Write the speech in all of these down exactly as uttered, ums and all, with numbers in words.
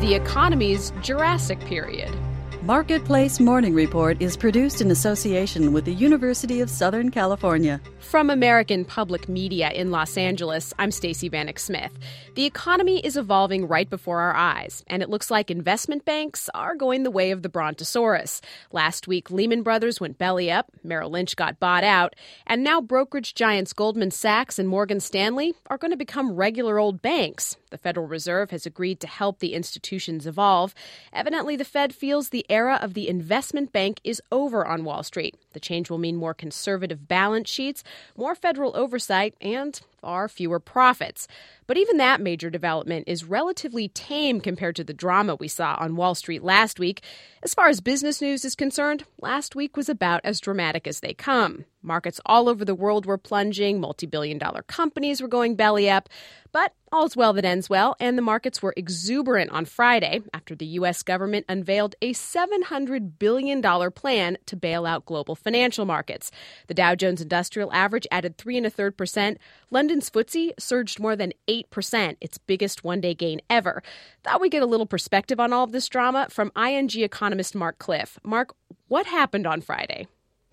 the economy's Jurassic period. Marketplace Morning Report is produced in association with the University of Southern California. From American Public Media in Los Angeles, I'm Stacey Vanek Smith. The economy is evolving right before our eyes, and it looks like investment banks are going the way of the Brontosaurus. Last week, Lehman Brothers went belly up, Merrill Lynch got bought out, and now brokerage giants Goldman Sachs and Morgan Stanley are going to become regular old banks. The Federal Reserve has agreed to help the institutions evolve. Evidently, the Fed feels the era of the investment bank is over on Wall Street. The change will mean more conservative balance sheets, more federal oversight, and far fewer profits. But even that major development is relatively tame compared to the drama we saw on Wall Street last week. As far as business news is concerned, last week was about as dramatic as they come. Markets all over the world were plunging, multi-billion dollar companies were going belly up. But all's well that ends well, and the markets were exuberant on Friday after the U S government unveiled a seven hundred billion dollars plan to bail out global financial markets. The Dow Jones Industrial Average added three and a third percent. London's F T S E surged more than eight percent, its biggest one-day gain ever. Thought we'd get a little perspective on all of this drama from I N G economist Mark Cliff. Mark, what happened on Friday?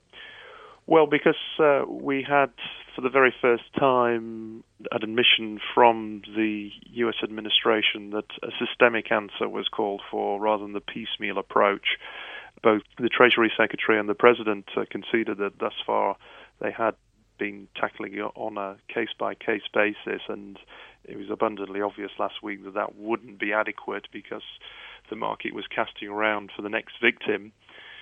Well, because uh, we had, for the very first time, an admission from the U S administration that a systemic answer was called for rather than the piecemeal approach. Both the Treasury Secretary and the President uh, conceded that thus far they had been tackling it on a case-by-case basis, and it was abundantly obvious last week that that wouldn't be adequate because the market was casting around for the next victim.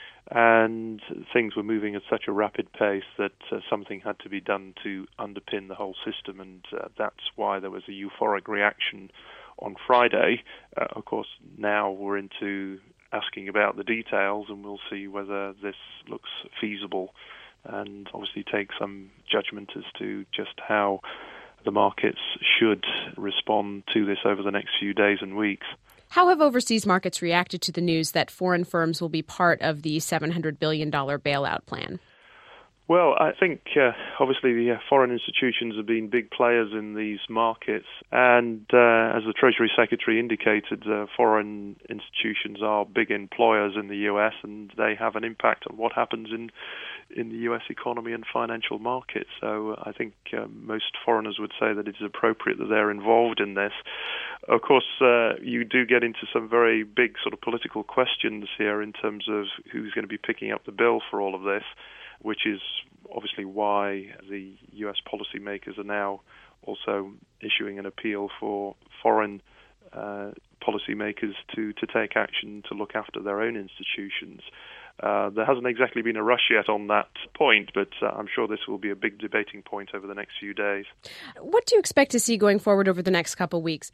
And things were moving at such a rapid pace that uh, something had to be done to underpin the whole system, and uh, that's why there was a euphoric reaction on Friday. Uh, of course, now we're into asking about the details, and we'll see whether this looks feasible, and obviously take some judgment as to just how the markets should respond to this over the next few days and weeks. How have overseas markets reacted to the news that foreign firms will be part of the seven hundred billion dollars bailout plan? Well, I think uh, obviously the uh, foreign institutions have been big players in these markets, and uh, as the Treasury Secretary indicated, uh, foreign institutions are big employers in the U S, and they have an impact on what happens in in the U S economy and financial markets. So uh, I think uh, most foreigners would say that it is appropriate that they're involved in this. Of course, uh, you do get into some very big sort of political questions here in terms of who's going to be picking up the bill for all of this, which is obviously why the U S policymakers are now also issuing an appeal for foreign uh, policymakers to, to take action to look after their own institutions. Uh, there hasn't exactly been a rush yet on that point, but uh, I'm sure this will be a big debating point over the next few days. What do you expect to see going forward over the next couple of weeks?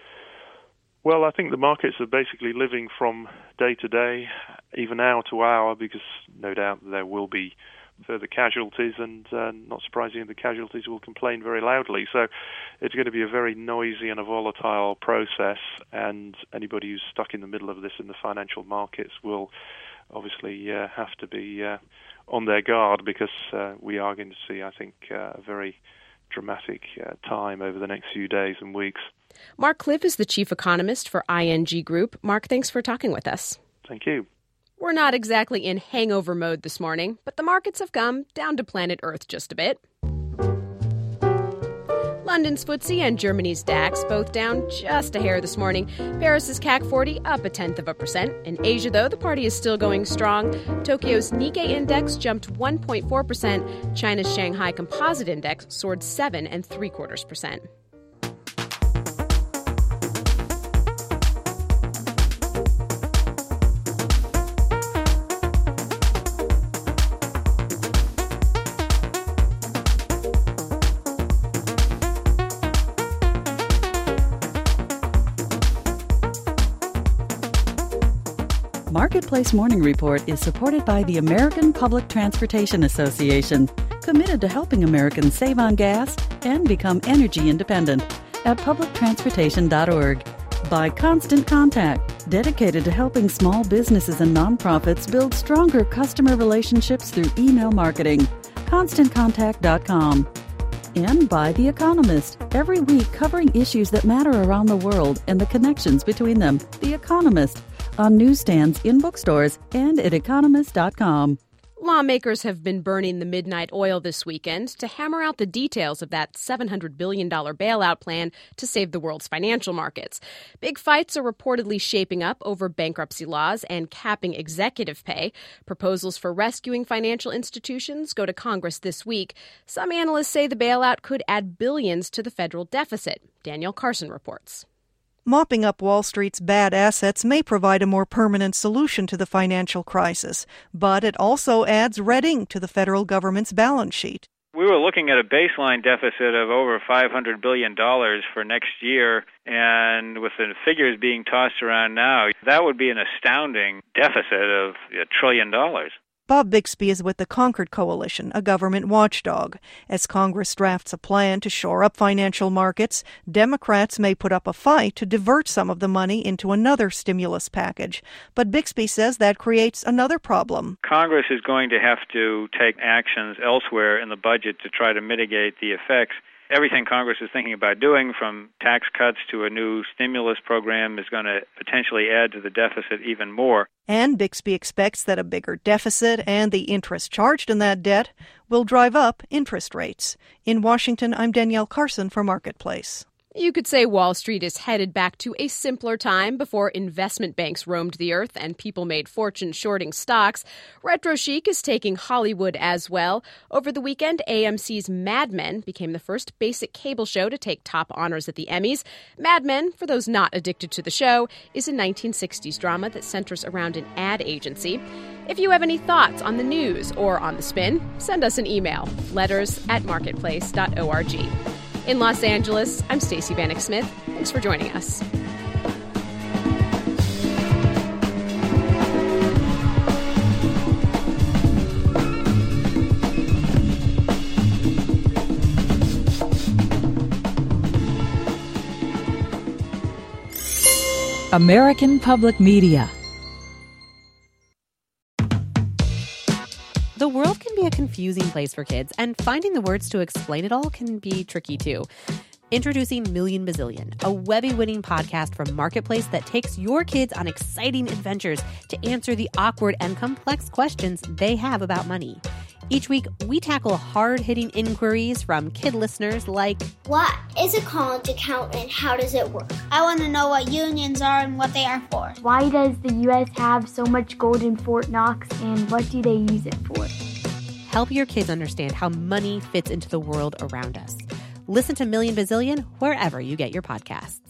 Well, I think the markets are basically living from day to day, even hour to hour, because no doubt there will be further casualties, and uh, not surprisingly, the casualties will complain very loudly. So it's going to be a very noisy and a volatile process, and anybody who's stuck in the middle of this in the financial markets will obviously uh, have to be uh, on their guard, because uh, we are going to see, I think, uh, a very dramatic uh, time over the next few days and weeks. Mark Cliff is the chief economist for I N G Group. Mark, thanks for talking with us. Thank you. We're not exactly in hangover mode this morning, but the markets have come down to planet Earth just a bit. London's F T S E and Germany's DAX both down just a hair this morning. Paris's C A C forty up a tenth of a percent. In Asia, though, the party is still going strong. Tokyo's Nikkei index jumped one point four percent. China's Shanghai Composite Index soared seven and three quarters percent. Marketplace Morning Report is supported by the American Public Transportation Association, committed to helping Americans save on gas and become energy independent at public transportation dot org. By Constant Contact, dedicated to helping small businesses and nonprofits build stronger customer relationships through email marketing. constant contact dot com. And by The Economist, every week covering issues that matter around the world and the connections between them. The Economist, on newsstands, in bookstores, and at economist dot com. Lawmakers have been burning the midnight oil this weekend to hammer out the details of that seven hundred billion dollars bailout plan to save the world's financial markets. Big fights are reportedly shaping up over bankruptcy laws and capping executive pay. Proposals for rescuing financial institutions go to Congress this week. Some analysts say the bailout could add billions to the federal deficit. Danielle Carson reports. Mopping up Wall Street's bad assets may provide a more permanent solution to the financial crisis, but it also adds red ink to the federal government's balance sheet. We were looking at a baseline deficit of over five hundred billion dollars for next year, and with the figures being tossed around now, that would be an astounding deficit of a trillion dollars. Bob Bixby is with the Concord Coalition, a government watchdog. As Congress drafts a plan to shore up financial markets, Democrats may put up a fight to divert some of the money into another stimulus package. But Bixby says that creates another problem. Congress is going to have to take actions elsewhere in the budget to try to mitigate the effects. Everything Congress is thinking about doing, from tax cuts to a new stimulus program, is going to potentially add to the deficit even more. And Bixby expects that a bigger deficit and the interest charged in that debt will drive up interest rates. In Washington, I'm Danielle Carson for Marketplace. You could say Wall Street is headed back to a simpler time before investment banks roamed the earth and people made fortunes shorting stocks. Retro chic is taking Hollywood as well. Over the weekend, A M C's Mad Men became the first basic cable show to take top honors at the Emmys. Mad Men, for those not addicted to the show, is a nineteen sixties drama that centers around an ad agency. If you have any thoughts on the news or on the spin, send us an email, letters at marketplace dot org. In Los Angeles, I'm Stacey Vanek Smith. Thanks for joining us. American Public Media. The world can be a confusing place for kids, and finding the words to explain it all can be tricky too. Introducing Million Bazillion, a Webby-winning podcast from Marketplace that takes your kids on exciting adventures to answer the awkward and complex questions they have about money. Each week, we tackle hard-hitting inquiries from kid listeners like, what is a college account and how does it work? I want to know what unions are and what they are for. Why does the U S have so much gold in Fort Knox and what do they use it for? Help your kids understand how money fits into the world around us. Listen to Million Bazillion wherever you get your podcasts.